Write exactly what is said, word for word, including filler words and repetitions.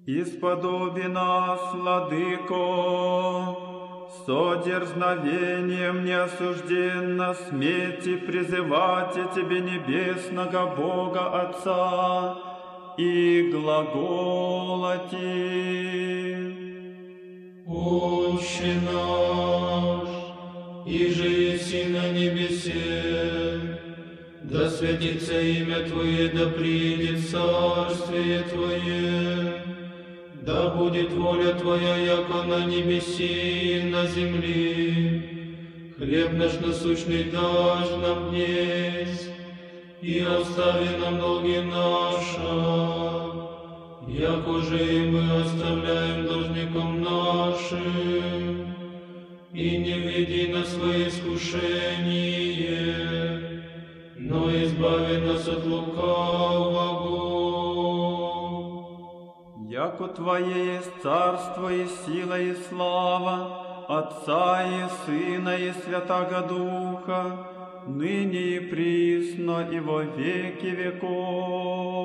Исподоби нас, Владыко, со дерзновением неосужденно смети призывать Тебе небесного Бога Отца и глаголати. Отче наш, иже еси на небесе, да святится имя Твое, да приидет царствие Твое, да будет воля Твоя, яко на небеси и на земли. Хлеб наш насущный дашь нам днесь, и остави нам долги наши, яко же и мы оставляем должником нашим, и не веди нас во искушение, но избави нас от лукавого. Яко Твое есть царство и сила и слава Отца и Сына и Святаго Духа, ныне и присно и во веки веков.